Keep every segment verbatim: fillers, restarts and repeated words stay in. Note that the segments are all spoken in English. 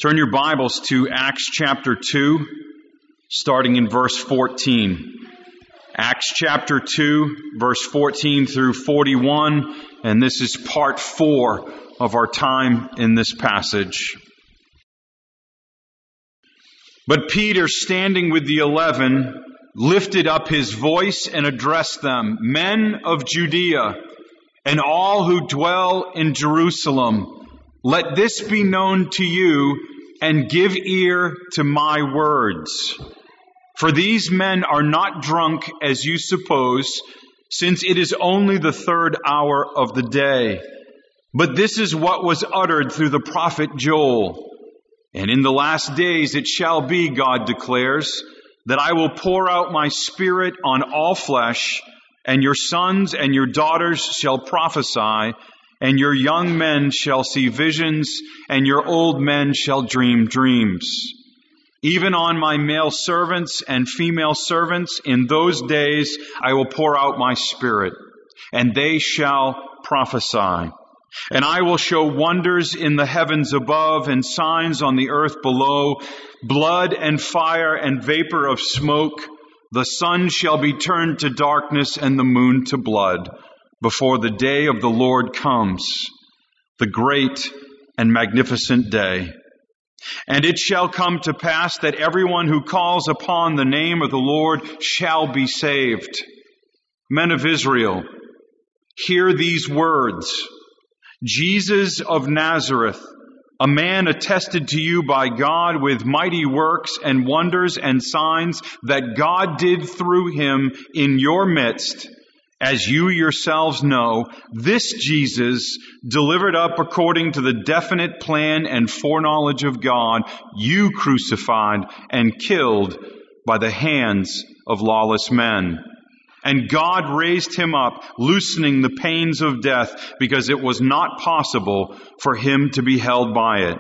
Turn your Bibles to Acts chapter two, starting in verse fourteen. Acts chapter two, verse fourteen through forty-one, and this is part four of our time in this passage. But Peter, standing with the eleven, lifted up his voice and addressed them, "Men of Judea, and all who dwell in Jerusalem, let this be known to you, and give ear to my words. For these men are not drunk, as you suppose, since it is only the third hour of the day. But this is what was uttered through the prophet Joel. And in the last days it shall be, God declares, that I will pour out my Spirit on all flesh, and your sons and your daughters shall prophesy, and your young men shall see visions, and your old men shall dream dreams. Even on my male servants and female servants in those days I will pour out my Spirit, and they shall prophesy. And I will show wonders in the heavens above and signs on the earth below, blood and fire and vapor of smoke. The sun shall be turned to darkness and the moon to blood, before the day of the Lord comes, the great and magnificent day. And it shall come to pass that everyone who calls upon the name of the Lord shall be saved. Men of Israel, hear these words. Jesus of Nazareth, a man attested to you by God with mighty works and wonders and signs that God did through him in your midst, as you yourselves know, this Jesus, delivered up according to the definite plan and foreknowledge of God, you crucified and killed by the hands of lawless men. And God raised him up, loosening the pains of death, because it was not possible for him to be held by it.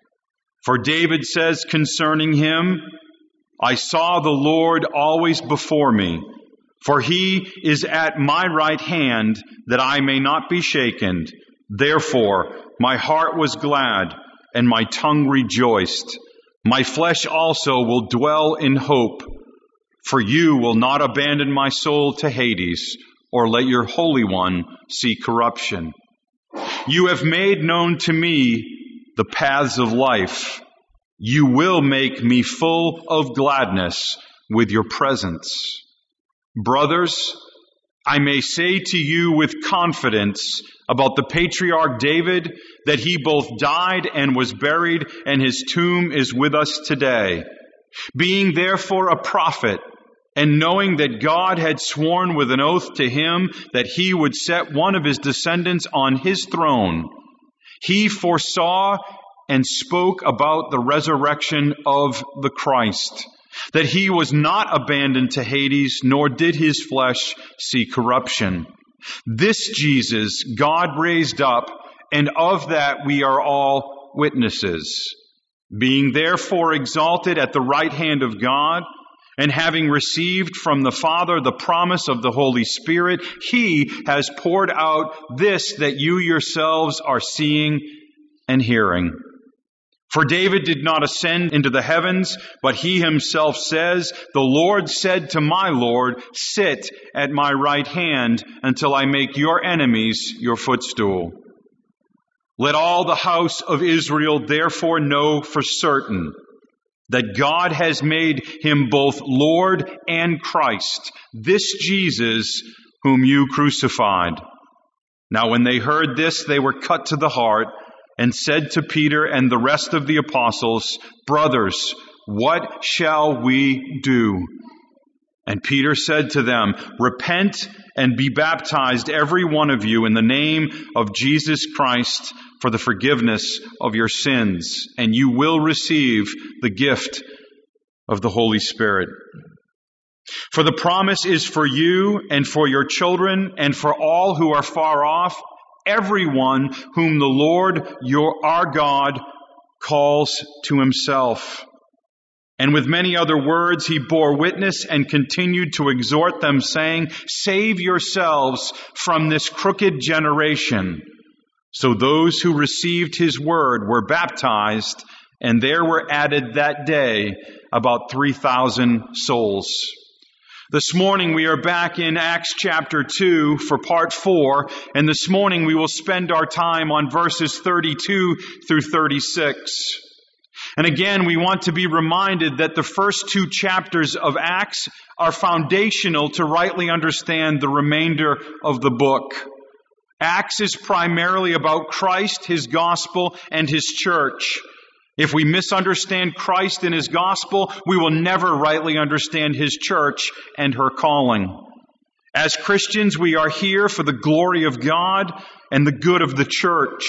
For David says concerning him, I saw the Lord always before me. For he is at my right hand, that I may not be shaken. Therefore my heart was glad, and my tongue rejoiced. My flesh also will dwell in hope. For you will not abandon my soul to Hades, or let your Holy One see corruption. You have made known to me the paths of life. You will make me full of gladness with your presence. Brothers, I may say to you with confidence about the patriarch David that he both died and was buried, and his tomb is with us today. Being therefore a prophet, and knowing that God had sworn with an oath to him that he would set one of his descendants on his throne, he foresaw and spoke about the resurrection of the Christ, that he was not abandoned to Hades, nor did his flesh see corruption. This Jesus God raised up, and of that we are all witnesses. Being therefore exalted at the right hand of God, and having received from the Father the promise of the Holy Spirit, he has poured out this that you yourselves are seeing and hearing. For David did not ascend into the heavens, but he himself says, the Lord said to my Lord, sit at my right hand until I make your enemies your footstool. Let all the house of Israel therefore know for certain that God has made him both Lord and Christ, this Jesus whom you crucified. Now when they heard this, they were cut to the heart, and said to Peter and the rest of the apostles, Brothers, what shall we do? And Peter said to them, Repent and be baptized, every one of you, in the name of Jesus Christ, for the forgiveness of your sins, and you will receive the gift of the Holy Spirit. For the promise is for you and for your children and for all who are far off, everyone whom the Lord your our God calls to himself. And with many other words he bore witness and continued to exhort them, saying, Save yourselves from this crooked generation. So those who received his word were baptized, And there were added that day about three thousand souls. This morning we are back in Acts chapter two for part four, and this morning we will spend our time on verses thirty-two through thirty-six. And again, we want to be reminded that the first two chapters of Acts are foundational to rightly understand the remainder of the book. Acts is primarily about Christ, His gospel, and His church. If we misunderstand Christ and His gospel, we will never rightly understand His church and her calling. As Christians, we are here for the glory of God and the good of the church.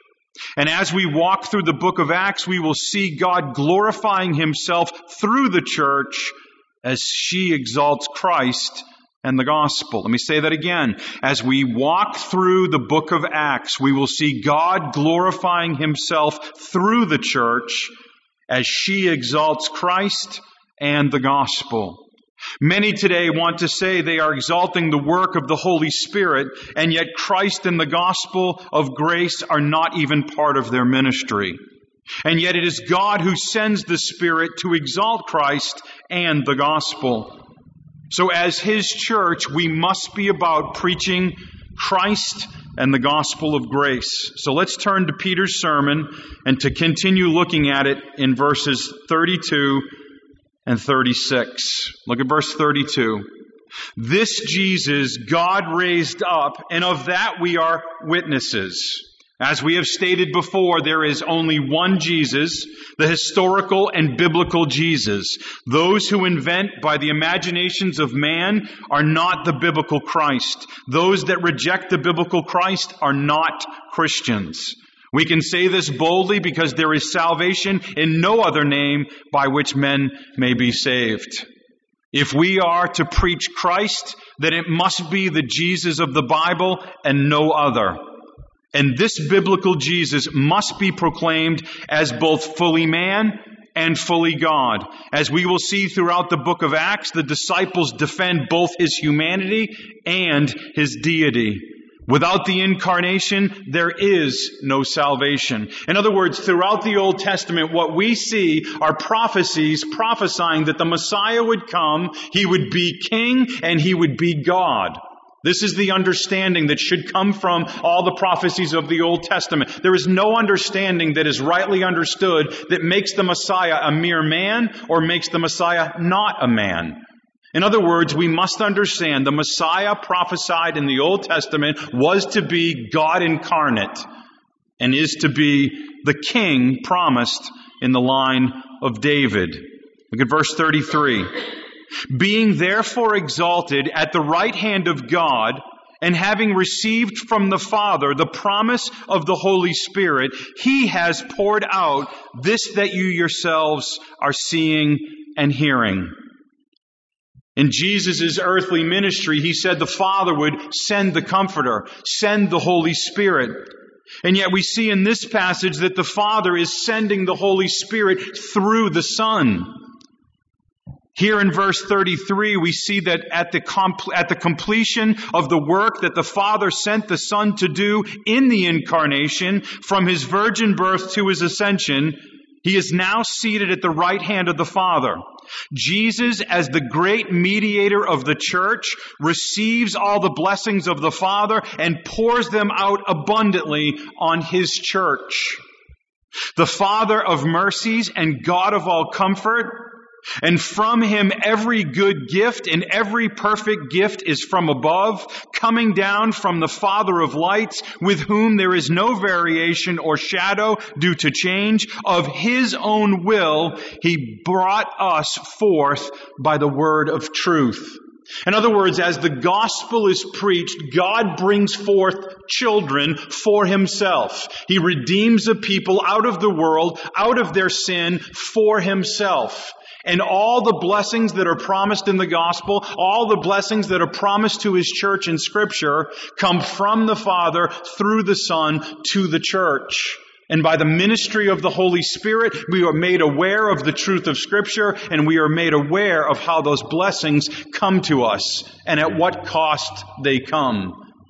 And as we walk through the book of Acts, we will see God glorifying Himself through the church as she exalts Christ and the gospel. Let me say that again. As we walk through the book of Acts, we will see God glorifying Himself through the church as she exalts Christ and the gospel. Many today want to say they are exalting the work of the Holy Spirit, and yet Christ and the gospel of grace are not even part of their ministry. And yet it is God who sends the Spirit to exalt Christ and the gospel. So as His church, we must be about preaching Christ and the gospel of grace. So let's turn to Peter's sermon and to continue looking at it in verses thirty-two and thirty-six. Look at verse thirty-two. This Jesus God raised up, and of that we are witnesses. As we have stated before, there is only one Jesus, the historical and biblical Jesus. Those who invent by the imaginations of man are not the biblical Christ. Those that reject the biblical Christ are not Christians. We can say this boldly because there is salvation in no other name by which men may be saved. If we are to preach Christ, then it must be the Jesus of the Bible and no other. And this biblical Jesus must be proclaimed as both fully man and fully God. As we will see throughout the book of Acts, the disciples defend both His humanity and His deity. Without the incarnation, there is no salvation. In other words, throughout the Old Testament, what we see are prophecies prophesying that the Messiah would come, He would be king, and He would be God. This is the understanding that should come from all the prophecies of the Old Testament. There is no understanding that is rightly understood that makes the Messiah a mere man or makes the Messiah not a man. In other words, we must understand the Messiah prophesied in the Old Testament was to be God incarnate and is to be the king promised in the line of David. Look at verse thirty-three. Being therefore exalted at the right hand of God, and having received from the Father the promise of the Holy Spirit, He has poured out this that you yourselves are seeing and hearing. In Jesus' earthly ministry, He said the Father would send the Comforter, send the Holy Spirit. And yet we see in this passage that the Father is sending the Holy Spirit through the Son. Here in verse thirty-three, we see that at the, compl- at the completion of the work that the Father sent the Son to do in the incarnation, from His virgin birth to His ascension, He is now seated at the right hand of the Father. Jesus, as the great mediator of the church, receives all the blessings of the Father and pours them out abundantly on His church. The Father of mercies and God of all comfort, and from Him every good gift and every perfect gift is from above, coming down from the Father of lights, with whom there is no variation or shadow due to change. Of His own will He brought us forth by the word of truth. In other words, as the gospel is preached, God brings forth children for Himself. He redeems a people out of the world, out of their sin, for Himself. And all the blessings that are promised in the gospel, all the blessings that are promised to His church in Scripture, come from the Father through the Son to the church. And by the ministry of the Holy Spirit, we are made aware of the truth of Scripture, and we are made aware of how those blessings come to us and at what cost they come.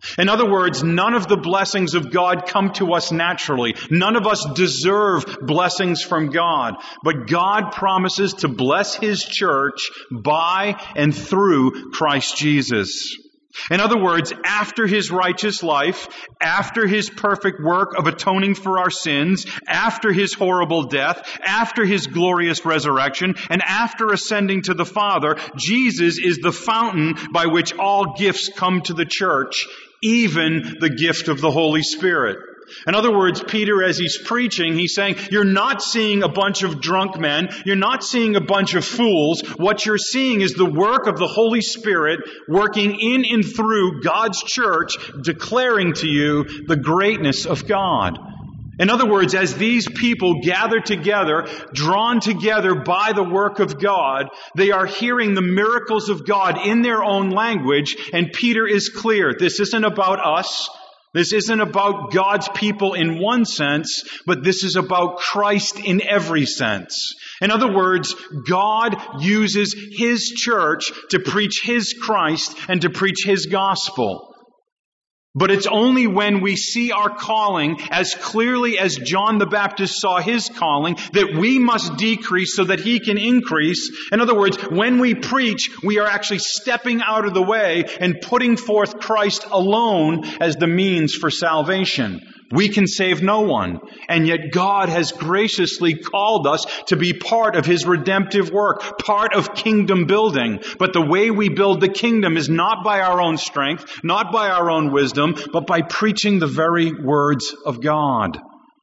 In other words, none of the blessings of God come to us naturally. None of us deserve blessings from God. But God promises to bless His church by and through Christ Jesus. In other words, after His righteous life, after His perfect work of atoning for our sins, after His horrible death, after His glorious resurrection, and after ascending to the Father, Jesus is the fountain by which all gifts come to the church, even the gift of the Holy Spirit. In other words, Peter, as he's preaching, he's saying, you're not seeing a bunch of drunk men. You're not seeing a bunch of fools. What you're seeing is the work of the Holy Spirit working in and through God's church, declaring to you the greatness of God. In other words, as these people gather together, drawn together by the work of God, they are hearing the miracles of God in their own language, and Peter is clear. This isn't about us. This isn't about God's people in one sense, but this is about Christ in every sense. In other words, God uses His church to preach His Christ and to preach His gospel. But it's only when we see our calling as clearly as John the Baptist saw his calling that we must decrease so that He can increase. In other words, when we preach, we are actually stepping out of the way and putting forth Christ alone as the means for salvation. We can save no one. And yet God has graciously called us to be part of His redemptive work, part of kingdom building. But the way we build the kingdom is not by our own strength, not by our own wisdom, but by preaching the very words of God.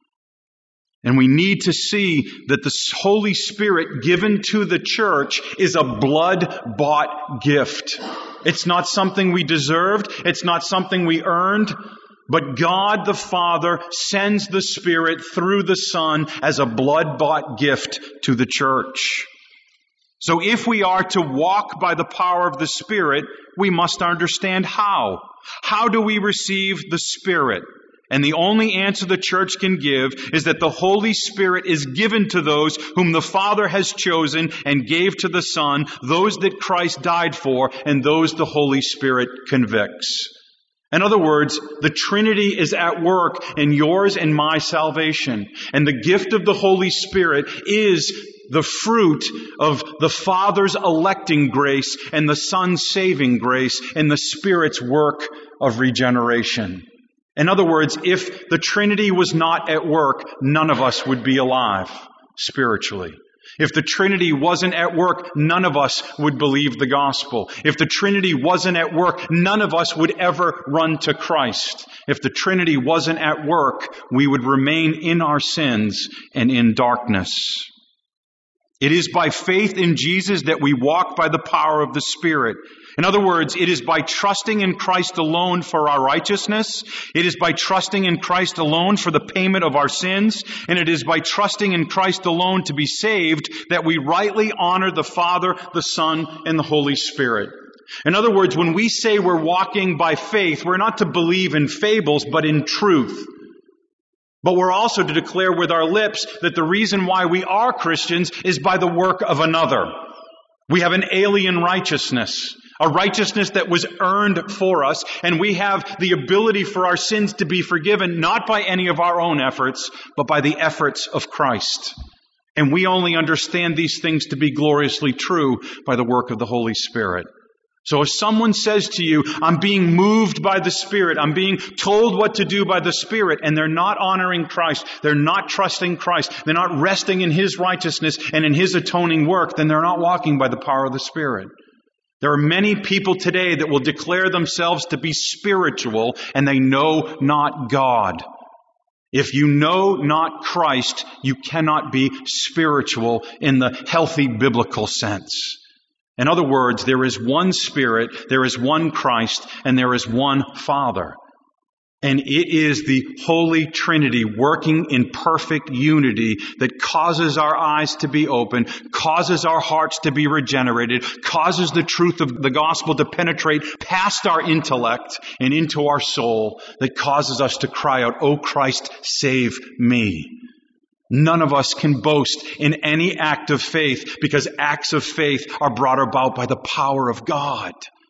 And we need to see that the Holy Spirit given to the church is a blood-bought gift. It's not something we deserved. It's not something we earned. But God the Father sends the Spirit through the Son as a blood-bought gift to the church. So if we are to walk by the power of the Spirit, we must understand how. How do we receive the Spirit? And the only answer the church can give is that the Holy Spirit is given to those whom the Father has chosen and gave to the Son, those that Christ died for, and those the Holy Spirit convicts. In other words, the Trinity is at work in yours and my salvation. And the gift of the Holy Spirit is the fruit of the Father's electing grace and the Son's saving grace and the Spirit's work of regeneration. In other words, if the Trinity was not at work, none of us would be alive spiritually. If the Trinity wasn't at work, none of us would believe the gospel. If the Trinity wasn't at work, none of us would ever run to Christ. If the Trinity wasn't at work, we would remain in our sins and in darkness. It is by faith in Jesus that we walk by the power of the Spirit. In other words, it is by trusting in Christ alone for our righteousness. It is by trusting in Christ alone for the payment of our sins. And it is by trusting in Christ alone to be saved that we rightly honor the Father, the Son, and the Holy Spirit. In other words, when we say we're walking by faith, we're not to believe in fables, but in truth. But we're also to declare with our lips that the reason why we are Christians is by the work of another. We have an alien righteousness, a righteousness that was earned for us, and we have the ability for our sins to be forgiven not by any of our own efforts, but by the efforts of Christ. And we only understand these things to be gloriously true by the work of the Holy Spirit. So if someone says to you, I'm being moved by the Spirit, I'm being told what to do by the Spirit, and they're not honoring Christ, they're not trusting Christ, they're not resting in His righteousness and in His atoning work, then they're not walking by the power of the Spirit. There are many people today that will declare themselves to be spiritual, and they know not God. If you know not Christ, you cannot be spiritual in the healthy biblical sense. In other words, there is one Spirit, there is one Christ, and there is one Father. And it is the Holy Trinity working in perfect unity that causes our eyes to be open, causes our hearts to be regenerated, causes the truth of the gospel to penetrate past our intellect and into our soul, that causes us to cry out, "O Christ, save me." None of us can boast in any act of faith because acts of faith are brought about by the power of God.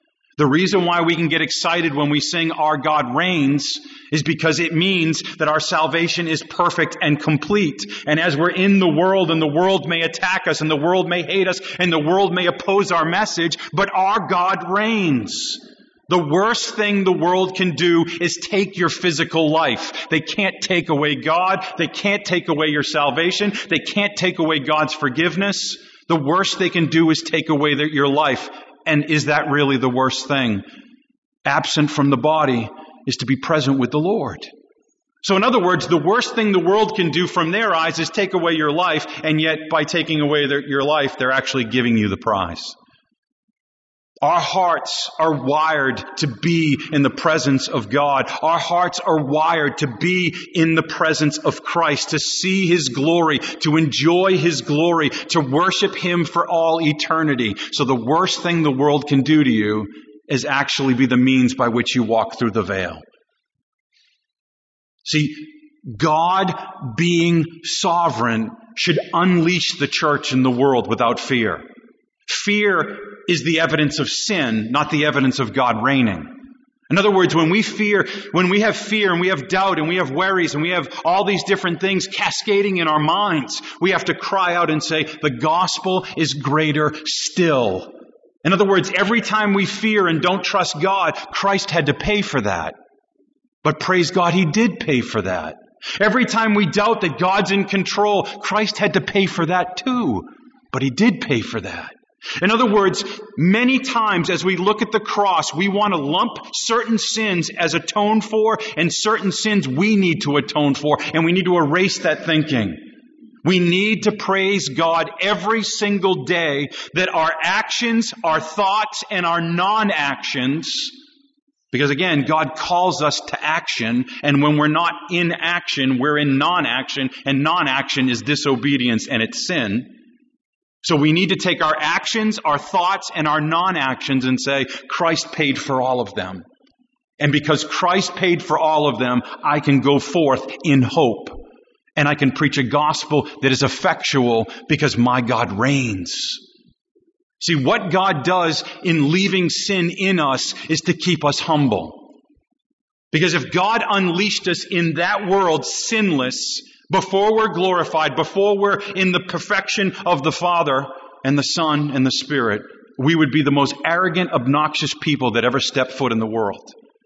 The reason why we can get excited when we sing Our God Reigns is because it means that our salvation is perfect and complete. And as we're in the world, and the world may attack us, and the world may hate us, and the world may oppose our message, but our God reigns. The worst thing the world can do is take your physical life. They can't take away God. They can't take away your salvation. They can't take away God's forgiveness. The worst they can do is take away their, your life. And is that really the worst thing? Absent from the body is to be present with the Lord. So in other words, the worst thing the world can do from their eyes is take away your life, and yet by taking away their, your life, they're actually giving you the prize. Our hearts are wired to be in the presence of God. Our hearts are wired to be in the presence of Christ, to see His glory, to enjoy His glory, to worship Him for all eternity. So the worst thing the world can do to you is actually be the means by which you walk through the veil. See, God being sovereign should unleash the church in the world without fear. Fear is the evidence of sin, not the evidence of God reigning. In other words, when we fear, when we have fear and we have doubt and we have worries and we have all these different things cascading in our minds, we have to cry out and say, the gospel is greater still. In other words, every time we fear and don't trust God, Christ had to pay for that. But praise God, He did pay for that. Every time we doubt that God's in control, Christ had to pay for that too. But He did pay for that. In other words, many times as we look at the cross, we want to lump certain sins as atoned for and certain sins we need to atone for, and we need to erase that thinking. We need to praise God every single day that our actions, our thoughts, and our non-actions, because again, God calls us to action, and when we're not in action, we're in non-action, and non-action is disobedience and it's sin. So we need to take our actions, our thoughts, and our non-actions and say, Christ paid for all of them. And because Christ paid for all of them, I can go forth in hope. And I can preach a gospel that is effectual because my God reigns. See, what God does in leaving sin in us is to keep us humble. Because if God unleashed us in that world sinless, before we're glorified, before we're in the perfection of the Father and the Son and the Spirit, we would be the most arrogant, obnoxious people that ever stepped foot in the world.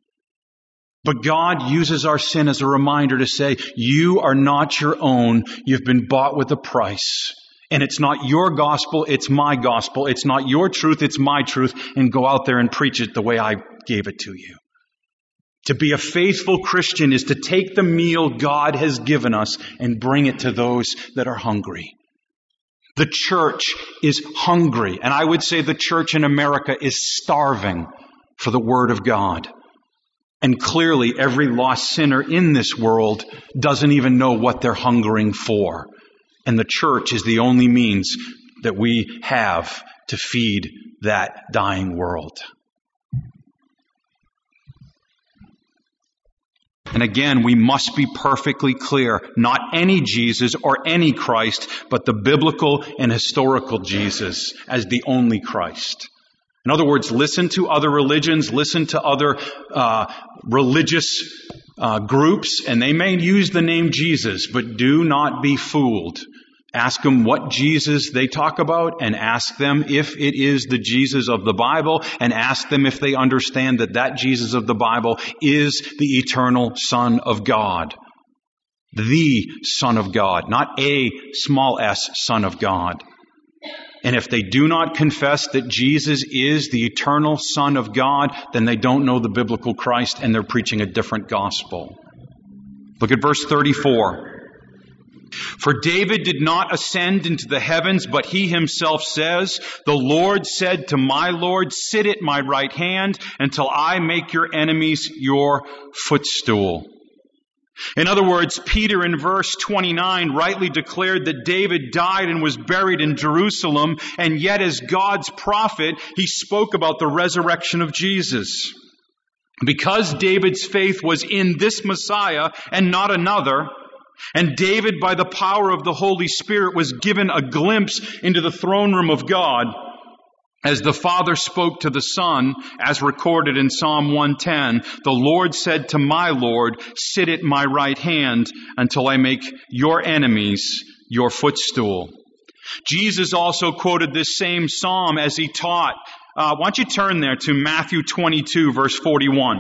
But God uses our sin as a reminder to say, you are not your own. You've been bought with a price. And it's not your gospel, it's my gospel. It's not your truth, it's my truth. And go out there and preach it the way I gave it to you. To be a faithful Christian is to take the meal God has given us and bring it to those that are hungry. The church is hungry, and I would say the church in America is starving for the Word of God. And clearly every lost sinner in this world doesn't even know what they're hungering for. And the church is the only means that we have to feed that dying world. And again, we must be perfectly clear, not any Jesus or any Christ, but the biblical and historical Jesus as the only Christ. In other words, listen to other religions, listen to other uh, religious uh, groups, and they may use the name Jesus, but do not be fooled. Ask them what Jesus they talk about, and ask them if it is the Jesus of the Bible, and ask them if they understand that that Jesus of the Bible is the eternal Son of God. The Son of God, not a small s Son of God. And if they do not confess that Jesus is the eternal Son of God, then they don't know the biblical Christ and they're preaching a different gospel. Look at verse thirty-four. For David did not ascend into the heavens, but he himself says, the Lord said to my Lord, sit at my right hand until I make your enemies your footstool. In other words, Peter in verse twenty-nine rightly declared that David died and was buried in Jerusalem, and yet as God's prophet, he spoke about the resurrection of Jesus. Because David's faith was in this Messiah and not another, and David, by the power of the Holy Spirit, was given a glimpse into the throne room of God, As the Father spoke to the Son, as recorded in Psalm one ten, the Lord said to my Lord, sit at my right hand until I make your enemies your footstool. Jesus also quoted this same psalm as he taught. Uh, why don't you turn there to Matthew twenty-two, verse forty-one.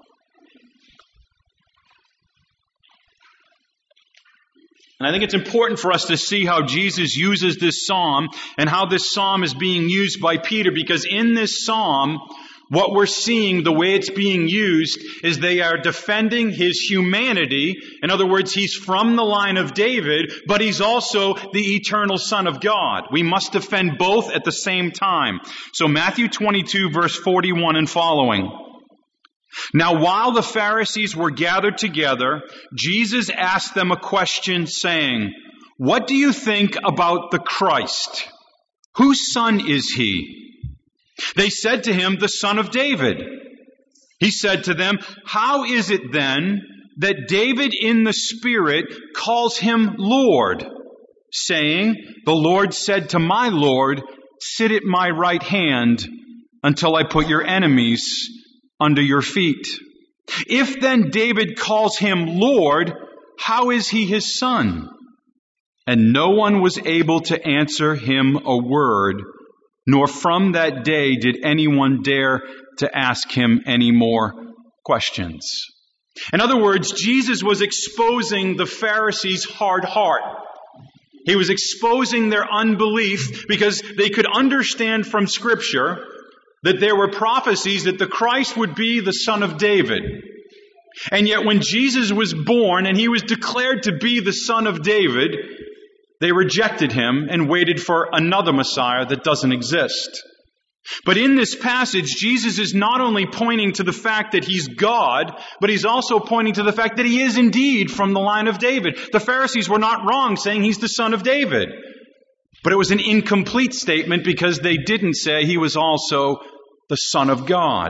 And I think it's important for us to see how Jesus uses this psalm and how this psalm is being used by Peter, because in this psalm, what we're seeing, the way it's being used, is they are defending his humanity. In other words, he's from the line of David, but he's also the eternal Son of God. We must defend both at the same time. So Matthew twenty-two, verse forty-one and following. Now, while the Pharisees were gathered together, Jesus asked them a question, saying, what do you think about the Christ? Whose son is he? They said to him, the son of David. He said to them, how is it then that David in the Spirit calls him Lord, saying, the Lord said to my Lord, sit at my right hand until I put your enemies under your feet. If then David calls him Lord, how is he his son? And no one was able to answer him a word, nor from that day did anyone dare to ask him any more questions. In other words, Jesus was exposing the Pharisees' hard heart. He was exposing their unbelief because they could understand from Scripture that there were prophecies that the Christ would be the son of David. And yet when Jesus was born and he was declared to be the son of David, they rejected him and waited for another Messiah that doesn't exist. But in this passage, Jesus is not only pointing to the fact that he's God, but he's also pointing to the fact that he is indeed from the line of David. The Pharisees were not wrong saying he's the son of David. But it was an incomplete statement because they didn't say he was also the Son of God.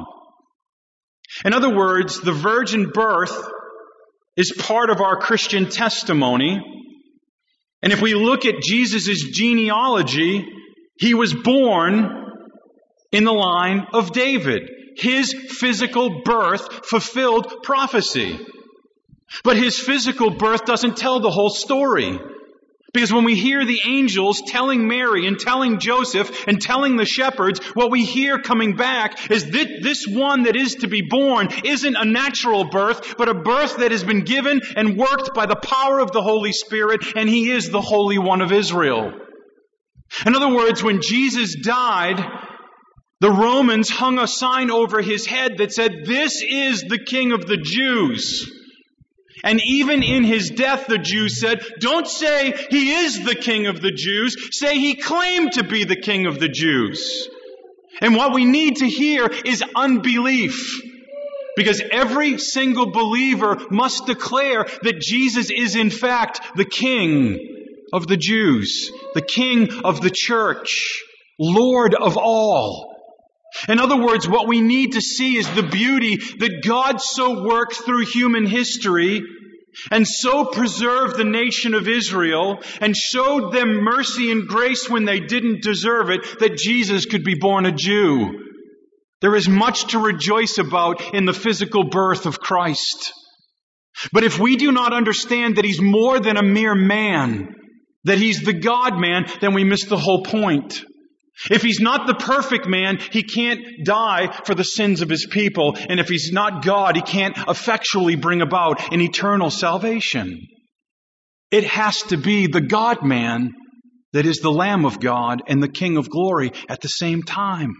In other words, the virgin birth is part of our Christian testimony. And if we look at Jesus' genealogy, he was born in the line of David. His physical birth fulfilled prophecy. But his physical birth doesn't tell the whole story. Because when we hear the angels telling Mary and telling Joseph and telling the shepherds, what we hear coming back is that this one that is to be born isn't a natural birth, but a birth that has been given and worked by the power of the Holy Spirit, and he is the Holy One of Israel. In other words, when Jesus died, the Romans hung a sign over his head that said, "This is the King of the Jews." And even in his death, the Jews said, don't say he is the King of the Jews, say he claimed to be the King of the Jews. And what we need to hear is unbelief. Because every single believer must declare that Jesus is in fact the King of the Jews, the King of the church, Lord of all. In other words, what we need to see is the beauty that God so worked through human history and so preserved the nation of Israel and showed them mercy and grace when they didn't deserve it, that Jesus could be born a Jew. There is much to rejoice about in the physical birth of Christ. But if we do not understand that he's more than a mere man, that he's the God-man, then we miss the whole point. If he's not the perfect man, he can't die for the sins of his people. And if he's not God, he can't effectually bring about an eternal salvation. It has to be the God-man that is the Lamb of God and the King of glory at the same time.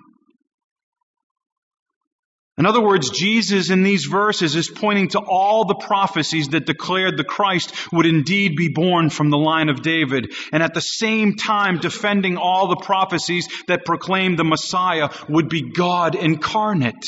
In other words, Jesus in these verses is pointing to all the prophecies that declared the Christ would indeed be born from the line of David, and at the same time defending all the prophecies that proclaimed the Messiah would be God incarnate.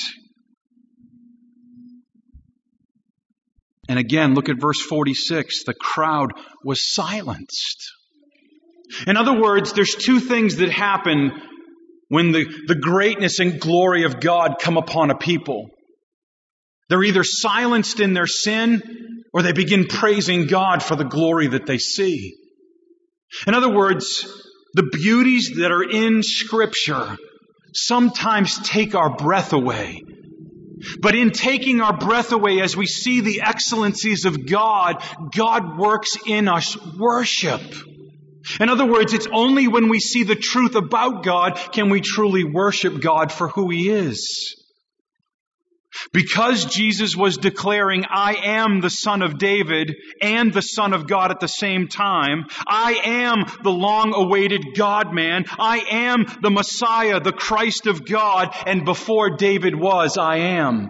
And again, look at verse forty-six. The crowd was silenced. In other words, there's two things that happen when the, the greatness and glory of God come upon a people. They're either silenced in their sin, or they begin praising God for the glory that they see. In other words, the beauties that are in Scripture sometimes take our breath away. But in taking our breath away, as we see the excellencies of God, God works in us worship. In other words, it's only when we see the truth about God can we truly worship God for who He is. Because Jesus was declaring, I am the Son of David and the Son of God at the same time. I am the long-awaited God-man. I am the Messiah, the Christ of God. And before David was, I am.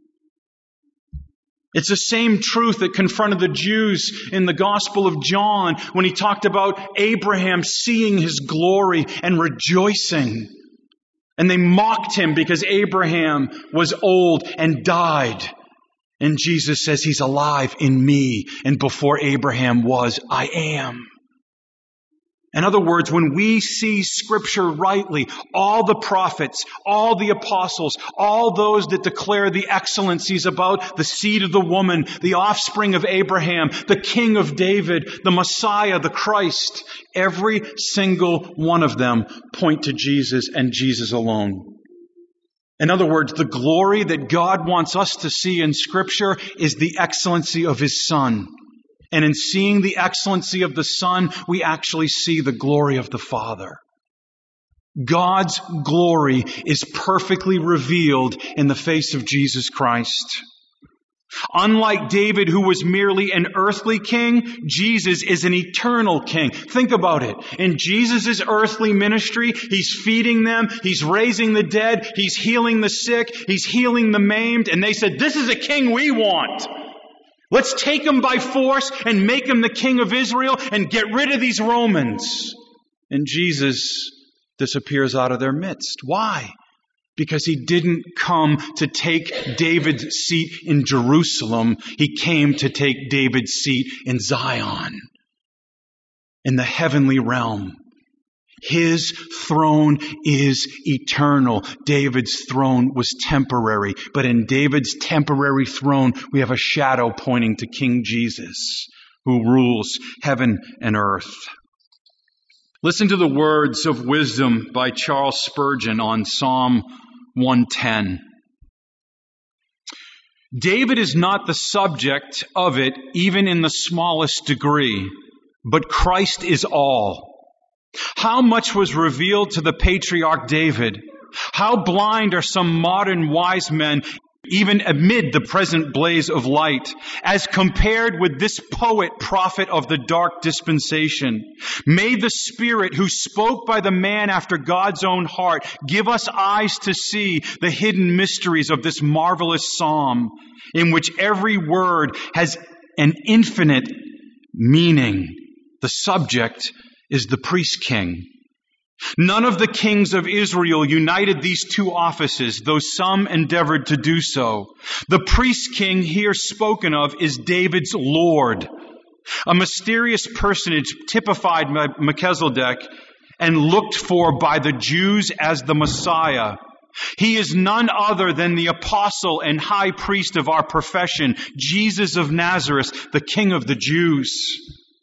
It's the same truth that confronted the Jews in the Gospel of John when he talked about Abraham seeing his glory and rejoicing. And they mocked him because Abraham was old and died. And Jesus says, He's alive in me. And before Abraham was, I am. In other words, when we see Scripture rightly, all the prophets, all the apostles, all those that declare the excellencies about the seed of the woman, the offspring of Abraham, the King of David, the Messiah, the Christ, every single one of them point to Jesus and Jesus alone. In other words, the glory that God wants us to see in Scripture is the excellency of His Son. And in seeing the excellency of the Son, we actually see the glory of the Father. God's glory is perfectly revealed in the face of Jesus Christ. Unlike David, who was merely an earthly king, Jesus is an eternal king. Think about it. In Jesus' earthly ministry, He's feeding them, He's raising the dead, He's healing the sick, He's healing the maimed, and they said, this is a king we want. Let's take him by force and make him the king of Israel and get rid of these Romans. And Jesus disappears out of their midst. Why? Because He didn't come to take David's seat in Jerusalem. He came to take David's seat in Zion, in the heavenly realm. His throne is eternal. David's throne was temporary. But in David's temporary throne, we have a shadow pointing to King Jesus, who rules heaven and earth. Listen to the words of wisdom by Charles Spurgeon on Psalm one ten. David is not the subject of it, even in the smallest degree, but Christ is all. How much was revealed to the patriarch David? How blind are some modern wise men, even amid the present blaze of light, as compared with this poet prophet of the dark dispensation. May the Spirit who spoke by the man after God's own heart give us eyes to see the hidden mysteries of this marvelous psalm, in which every word has an infinite meaning. The subject is the priest king. None of the kings of Israel united these two offices, though some endeavored to do so. The priest king here spoken of is David's Lord, a mysterious personage typified by Melchizedek and looked for by the Jews as the Messiah. He is none other than the apostle and high priest of our profession, Jesus of Nazareth, the King of the Jews.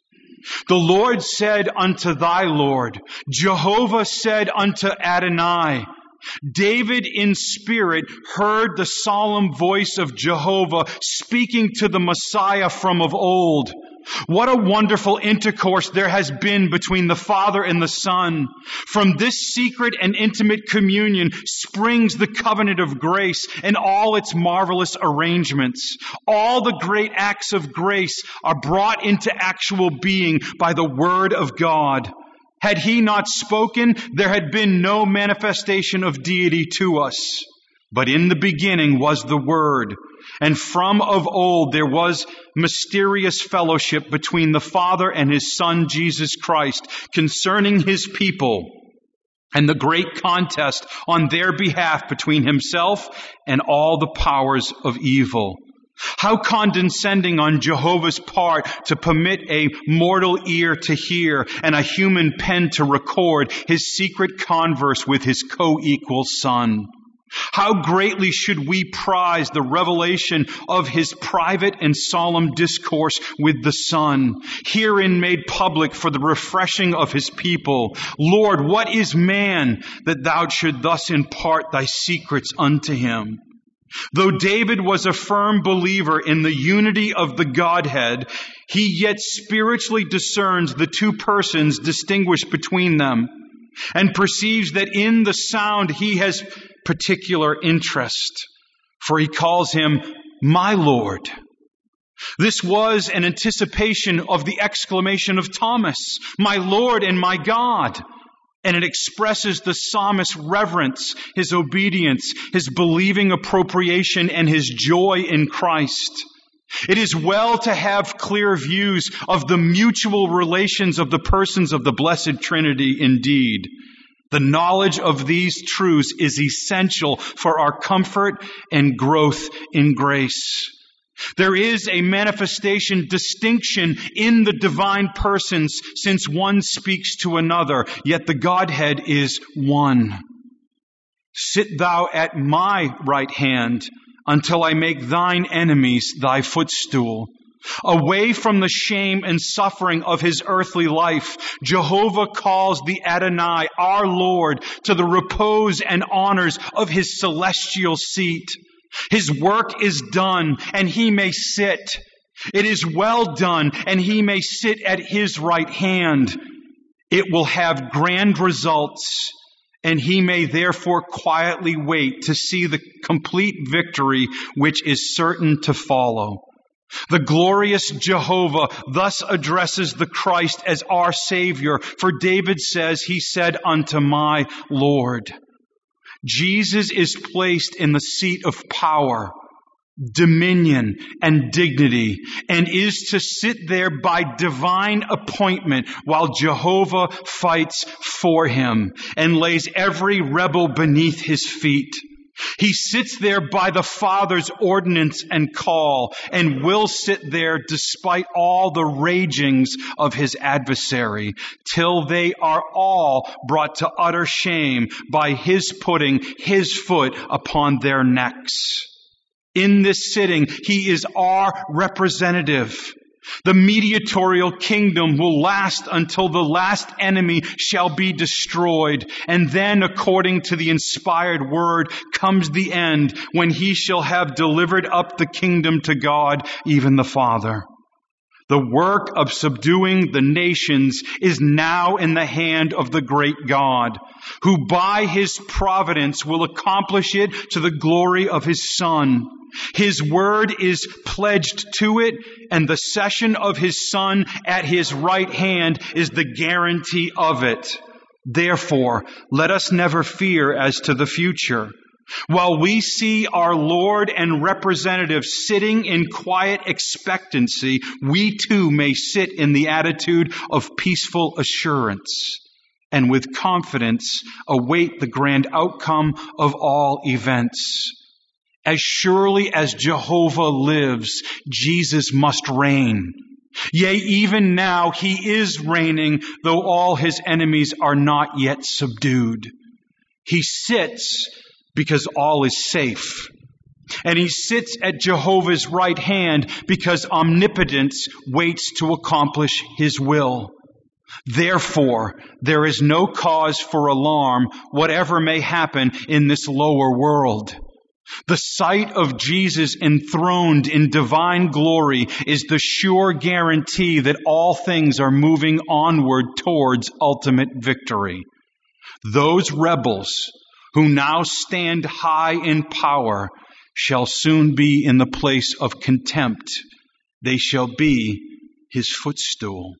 The Lord said unto thy Lord, Jehovah said unto Adonai. David in spirit heard the solemn voice of Jehovah speaking to the Messiah from of old. What a wonderful intercourse there has been between the Father and the Son. From this secret and intimate communion springs the covenant of grace and all its marvelous arrangements. All the great acts of grace are brought into actual being by the Word of God. Had He not spoken, there had been no manifestation of deity to us. But in the beginning was the Word, and from of old there was mysterious fellowship between the Father and His Son Jesus Christ concerning His people, and the great contest on their behalf between Himself and all the powers of evil. How condescending on Jehovah's part to permit a mortal ear to hear and a human pen to record His secret converse with His co-equal Son. How greatly should we prize the revelation of his private and solemn discourse with the Son, herein made public for the refreshing of his people. Lord, what is man that thou should thus impart thy secrets unto him? Though David was a firm believer in the unity of the Godhead, he yet spiritually discerns the two persons distinguished between them, and perceives that in the sound he has particular interest, for he calls him my Lord. This was an anticipation of the exclamation of Thomas, my Lord and my God. And it expresses the psalmist's reverence, his obedience, his believing appropriation, and his joy in Christ. It is well to have clear views of the mutual relations of the persons of the Blessed Trinity indeed. The knowledge of these truths is essential for our comfort and growth in grace. There is a manifestation distinction in the divine persons, since one speaks to another, yet the Godhead is one. Sit thou at my right hand until I make thine enemies thy footstool. Away from the shame and suffering of his earthly life, Jehovah calls the Adonai, our Lord, to the repose and honors of his celestial seat. His work is done, and he may sit. It is well done, and he may sit at his right hand. It will have grand results, and he may therefore quietly wait to see the complete victory which is certain to follow. The glorious Jehovah thus addresses the Christ as our Savior, for David says, he said unto my Lord. Jesus is placed in the seat of power, dominion, and dignity, and is to sit there by divine appointment while Jehovah fights for him and lays every rebel beneath his feet. He sits there by the Father's ordinance and call, and will sit there despite all the ragings of his adversary, till they are all brought to utter shame by his putting his foot upon their necks. In this sitting, he is our representative. The mediatorial kingdom will last until the last enemy shall be destroyed. And then, according to the inspired word, comes the end, when he shall have delivered up the kingdom to God, even the Father. The work of subduing the nations is now in the hand of the great God, who by his providence will accomplish it to the glory of his Son. His word is pledged to it, and the session of his Son at his right hand is the guarantee of it. Therefore, let us never fear as to the future. While we see our Lord and representative sitting in quiet expectancy, we too may sit in the attitude of peaceful assurance, and with confidence await the grand outcome of all events. As surely as Jehovah lives, Jesus must reign. Yea, even now he is reigning, though all his enemies are not yet subdued. He sits because all is safe. And he sits at Jehovah's right hand because omnipotence waits to accomplish his will. Therefore, there is no cause for alarm, whatever may happen in this lower world. The sight of Jesus enthroned in divine glory is the sure guarantee that all things are moving onward towards ultimate victory. Those rebels who now stand high in power shall soon be in the place of contempt. They shall be his footstool.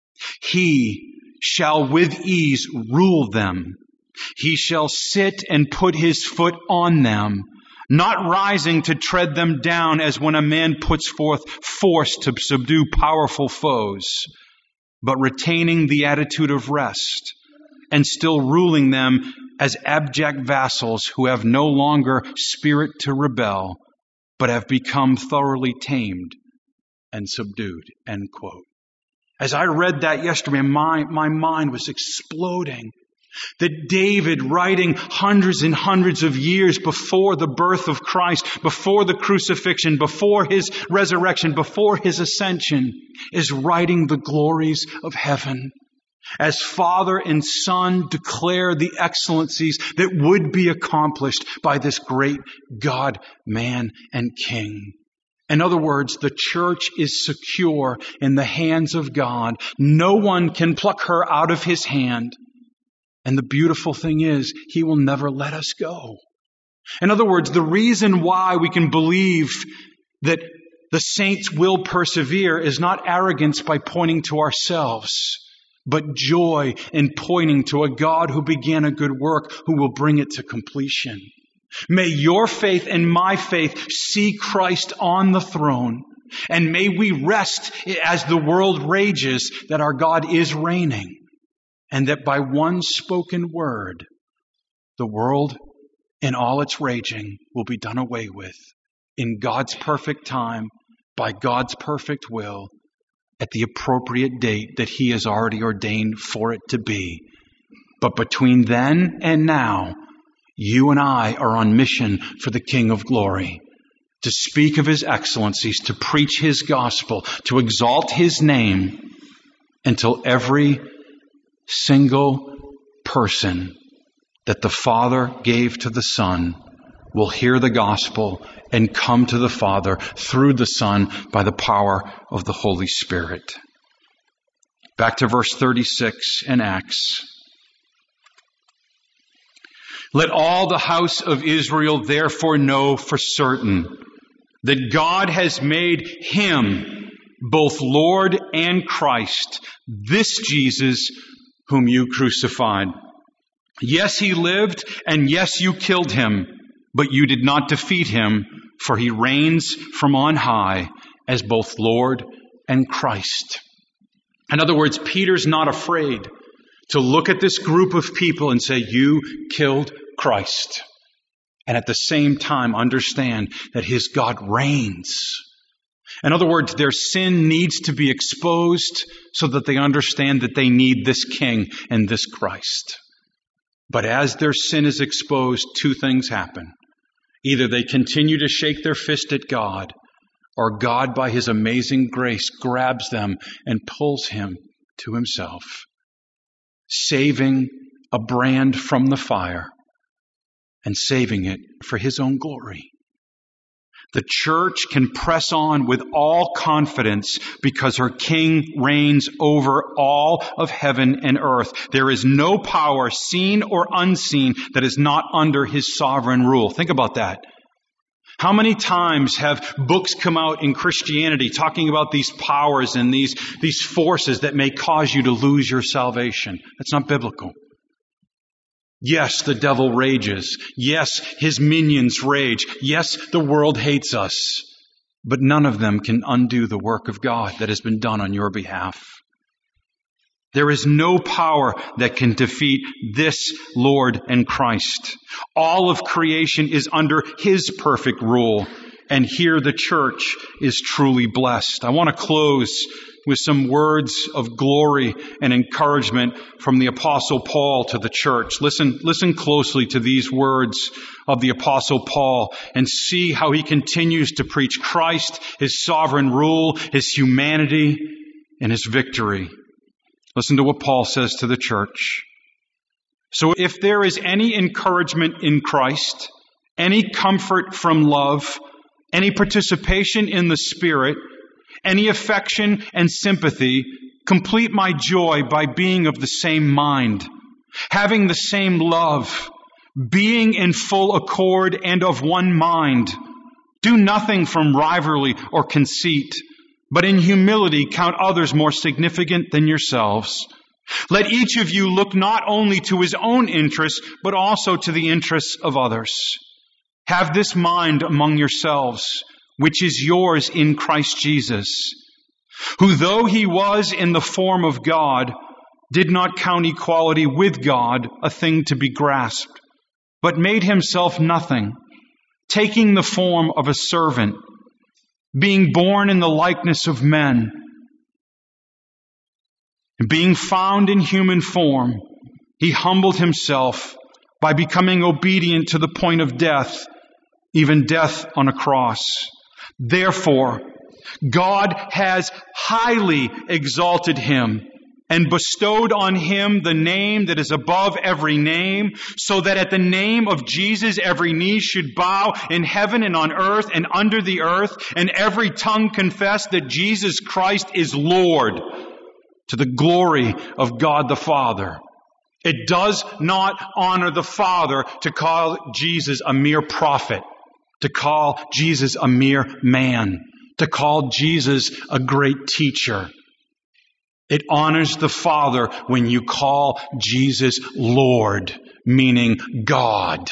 He shall with ease rule them. He shall sit and put his foot on them, not rising to tread them down as when a man puts forth force to subdue powerful foes, but retaining the attitude of rest and still ruling them as abject vassals who have no longer spirit to rebel, but have become thoroughly tamed and subdued. End quote. As I read that yesterday, my, my mind was exploding. That David, writing hundreds and hundreds of years before the birth of Christ, before the crucifixion, before his resurrection, before his ascension, is writing the glories of heaven. As Father and Son declare the excellencies that would be accomplished by this great God, man, and King. In other words, the church is secure in the hands of God. No one can pluck her out of his hand. And the beautiful thing is, he will never let us go. In other words, the reason why we can believe that the saints will persevere is not arrogance by pointing to ourselves, but joy in pointing to a God who began a good work, who will bring it to completion. May your faith and my faith see Christ on the throne, and may we rest as the world rages that our God is reigning. And that by one spoken word, the world in all its raging will be done away with in God's perfect time, by God's perfect will, at the appropriate date that He has already ordained for it to be. But between then and now, you and I are on mission for the King of Glory, to speak of His excellencies, to preach His gospel, to exalt His name, until every single person that the Father gave to the Son will hear the gospel and come to the Father through the Son by the power of the Holy Spirit. Back to verse thirty-six in Acts. Let all the house of Israel therefore know for certain that God has made Him both Lord and Christ, this Jesus whom you crucified. Yes, He lived, and yes, you killed Him, but you did not defeat Him, for He reigns from on high as both Lord and Christ. In other words, Peter's not afraid to look at this group of people and say, you killed Christ. And at the same time understand that his God reigns. In other words, their sin needs to be exposed so that they understand that they need this King and this Christ. But as their sin is exposed, two things happen. Either they continue to shake their fist at God, or God, by His amazing grace, grabs them and pulls him to Himself, saving a brand from the fire and saving it for His own glory. The church can press on with all confidence because her King reigns over all of heaven and earth. There is no power, seen or unseen, that is not under His sovereign rule. Think about that. How many times have books come out in Christianity talking about these powers and these, these forces that may cause you to lose your salvation? That's not biblical. Yes, the devil rages. Yes, his minions rage. Yes, the world hates us. But none of them can undo the work of God that has been done on your behalf. There is no power that can defeat this Lord and Christ. All of creation is under His perfect rule. And here the church is truly blessed. I want to close with some words of glory and encouragement from the Apostle Paul to the church. Listen, listen closely to these words of the Apostle Paul and see how he continues to preach Christ, His sovereign rule, His humanity, and His victory. Listen to what Paul says to the church. So if there is any encouragement in Christ, any comfort from love, any participation in the Spirit, any affection and sympathy, complete my joy by being of the same mind, having the same love, being in full accord and of one mind. Do nothing from rivalry or conceit, but in humility count others more significant than yourselves. Let each of you look not only to his own interests, but also to the interests of others. Have this mind among yourselves, which is yours in Christ Jesus, who though He was in the form of God, did not count equality with God a thing to be grasped, but made Himself nothing, taking the form of a servant, being born in the likeness of men, and being found in human form, He humbled himself by becoming obedient to the point of death, even death on a cross. Therefore, God has highly exalted him and bestowed on him the name that is above every name, so that at the name of Jesus every knee should bow in heaven and on earth and under the earth, and every tongue confess that Jesus Christ is Lord, to the glory of God the Father. It does not honor the Father to call Jesus a mere prophet, to call Jesus a mere man, to call Jesus a great teacher. It honors the Father when you call Jesus Lord, meaning God.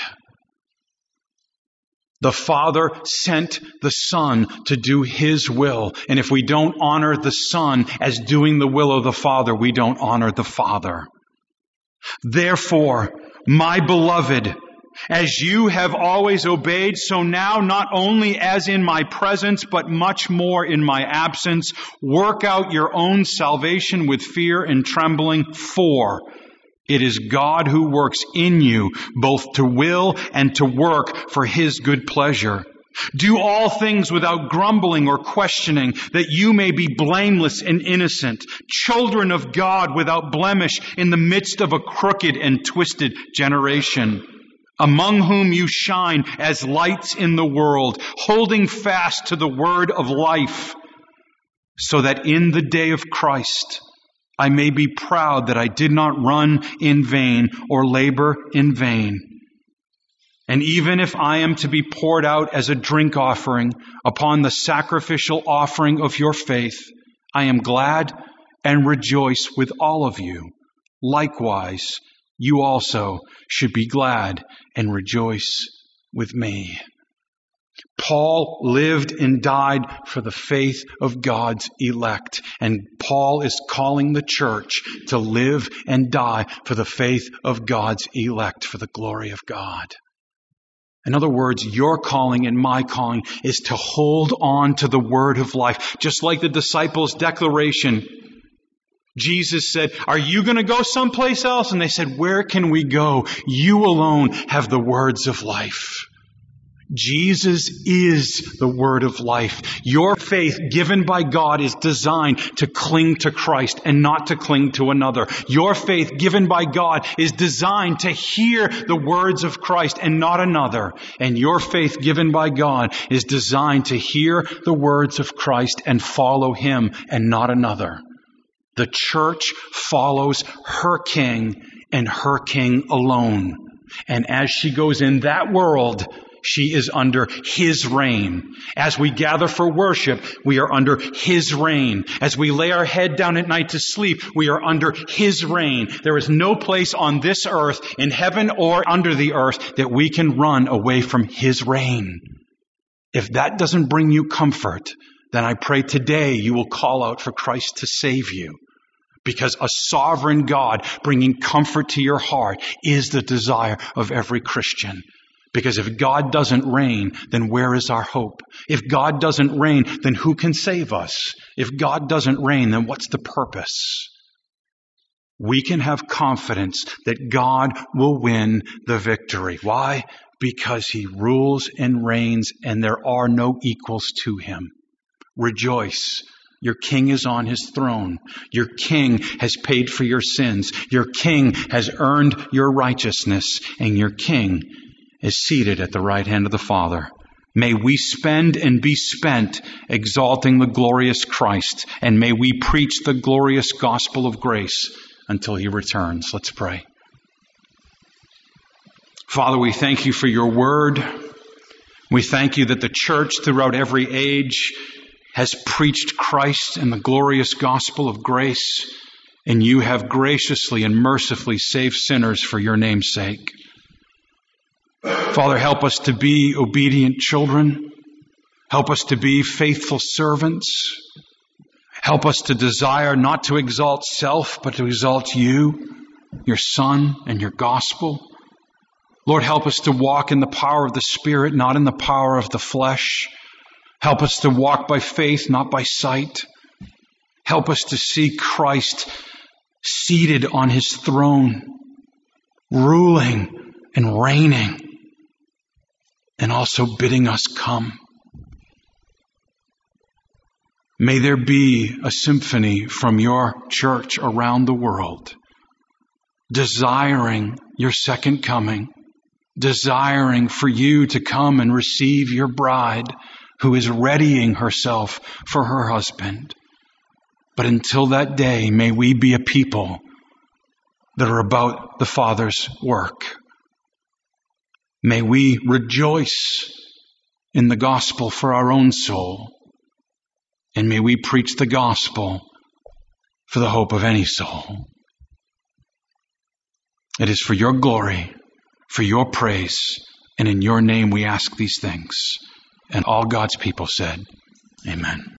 The Father sent the Son to do His will. And if we don't honor the Son as doing the will of the Father, we don't honor the Father. Therefore, my beloved, as you have always obeyed, so now not only as in my presence, but much more in my absence, work out your own salvation with fear and trembling, for it is God who works in you both to will and to work for His good pleasure. Do all things without grumbling or questioning, that you may be blameless and innocent, children of God without blemish in the midst of a crooked and twisted generation, among whom you shine as lights in the world, holding fast to the word of life, so that in the day of Christ I may be proud that I did not run in vain or labor in vain. And even if I am to be poured out as a drink offering upon the sacrificial offering of your faith, I am glad and rejoice with all of you. Likewise, you also should be glad and rejoice with me. Paul lived and died for the faith of God's elect. And Paul is calling the church to live and die for the faith of God's elect, for the glory of God. In other words, your calling and my calling is to hold on to the word of life. Just like the disciples' declaration, Jesus said, "Are you going to go someplace else?" And they said, "Where can we go? You alone have the words of life." Jesus is the word of life. Your faith given by God is designed to cling to Christ and not to cling to another. Your faith given by God is designed to hear the words of Christ and not another. And your faith given by God is designed to hear the words of Christ and follow Him and not another. The church follows her King and her King alone. And as she goes in that world, she is under His reign. As we gather for worship, we are under His reign. As we lay our head down at night to sleep, we are under His reign. There is no place on this earth, in heaven or under the earth, that we can run away from His reign. If that doesn't bring you comfort, then I pray today you will call out for Christ to save you. Because a sovereign God bringing comfort to your heart is the desire of every Christian. Because if God doesn't reign, then where is our hope? If God doesn't reign, then who can save us? If God doesn't reign, then what's the purpose? We can have confidence that God will win the victory. Why? Because He rules and reigns, and there are no equals to Him. Rejoice. Your King is on His throne. Your King has paid for your sins. Your King has earned your righteousness. And your King is seated at the right hand of the Father. May we spend and be spent exalting the glorious Christ, and may we preach the glorious gospel of grace until He returns. Let's pray. Father, we thank You for Your word. We thank You that the church throughout every age has preached Christ and the glorious gospel of grace, and You have graciously and mercifully saved sinners for Your name's sake. Father, help us to be obedient children. Help us to be faithful servants. Help us to desire not to exalt self, but to exalt You, Your Son, and Your gospel. Lord, help us to walk in the power of the Spirit, not in the power of the flesh. Help us to walk by faith, not by sight. Help us to see Christ seated on His throne, ruling and reigning, and also bidding us come. May there be a symphony from your church around the world, desiring your second coming, desiring for you to come and receive your bride who is readying herself for her husband. But until that day, may we be a people that are about the Father's work. May we rejoice in the gospel for our own soul. And may we preach the gospel for the hope of any soul. It is for your glory, for your praise, and in your name we ask these things. And all God's people said, Amen.